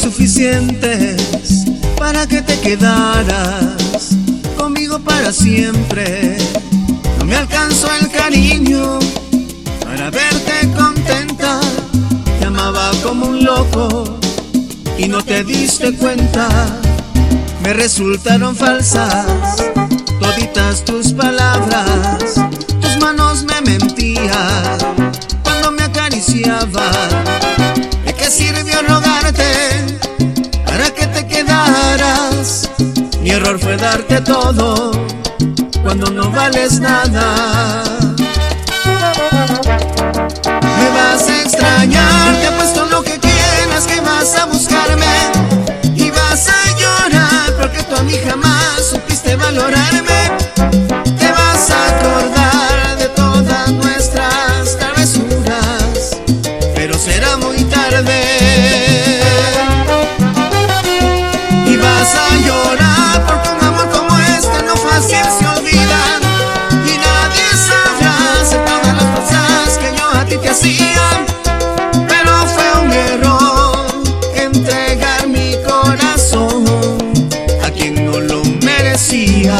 suficientes para que te quedaras conmigo para siempre. No me alcanzó el cariño para verte contenta. Te amaba como un loco y no te diste cuenta. Me resultaron falsas toditas tus palabras. Tus manos me mentían cuando me acariciaban. ¿De qué sirvió rogarte para que te quedaras? Mi error fue darte todo cuando no vales nada. Me vas a extrañar, te apuesto lo que quieras que vas a buscarme y vas a llorar porque tú a mí jamás supiste valorarme. Te vas a acordar de todas nuestras travesuras, pero será muy tarde. Y vas a llorar porque un amor como este no fácil se olvida, y nadie sabrá hacer todas las cosas que yo a ti te hacía. Pero fue un error entregar mi corazón a quien no lo merecía.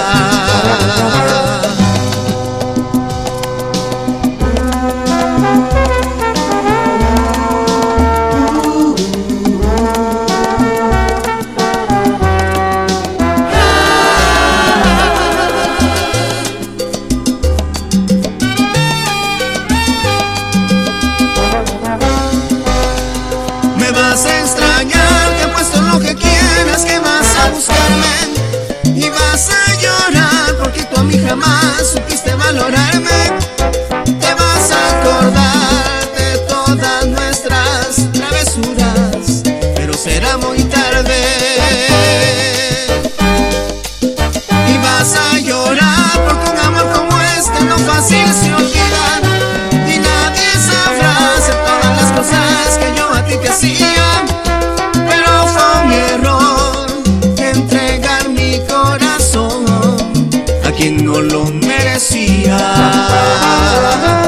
Me vas a extrañar, te apuesto lo que quieras que vas a buscarme y vas a llorar porque tú a mí jamás supiste valorarme. Te vas a acordar de todas nuestras travesuras, pero será muy tarde. Y vas a llorar porque un amor como este no fácil se olvida, y nadie sabrá hacer todas las cosas que yo a ti te hacía. Pero fue un error entregar mi corazón a quien no lo merecía.